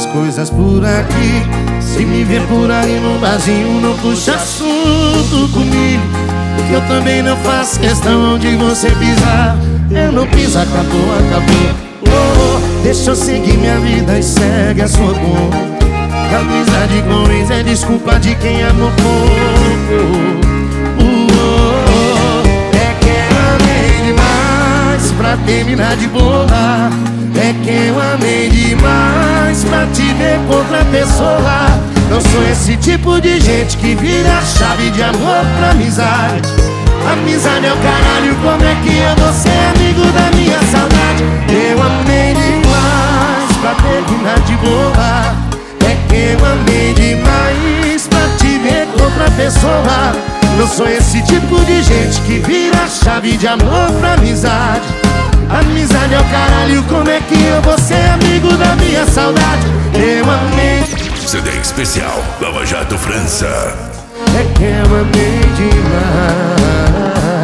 coisas por aqui. Se me ver por aí no barzinho, não puxa assunto comigo, que eu também não faço questão de você pisar. Eu não piso, acabou, acabou. Deixa eu seguir minha vida e segue a sua conta. Amizade com ex é desculpa de quem amou pouco. É que eu amei demais pra terminar de boa. É que eu amei demais pra te ver com outra pessoa. Não sou esse tipo de gente que vira a chave de amor pra amizade. Amizade é o caralho, como é que eu vou ser amigo da minha saudade? Eu amei demais pra terminar de boa. É que eu amei demais pra te ver com outra pessoa. Não sou esse tipo de gente que vira a chave de amor pra amizade. Amizade é o caralho, como é que eu vou ser amigo da minha saudade? Eu amei. CD especial Lava Jato França. É que eu amei demais.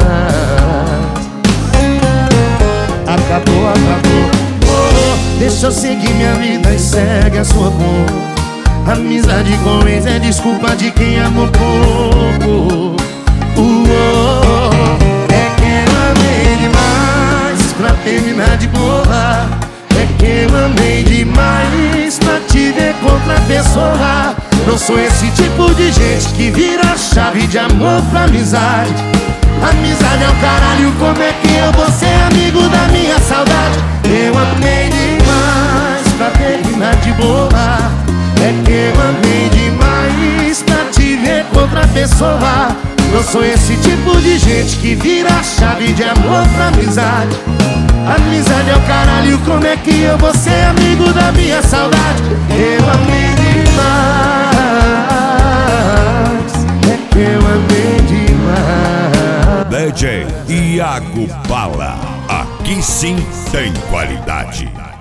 Acabou, acabou. Deixa eu seguir minha vida e segue a sua conta. Amizade com ex é desculpa de quem amou pouco. É que eu amei demais pra terminar de boa. É que eu amei demais pra te ver com outra pessoa. Não sou esse tipo de gente que vira a chave de amor pra amizade. Amizade é o caralho, como é que eu vou ser amigo da minha saudade? Eu amei demais pra terminar de boa. É que eu amei demais pra te ver com outra pessoa. Não sou esse tipo de gente que vira a chave de amor pra amizade. Amizade é o caralho, como é que eu vou ser amigo da minha saudade? Eu amei demais. É que eu amei demais. DJ Iago Bala, aqui sim tem qualidade.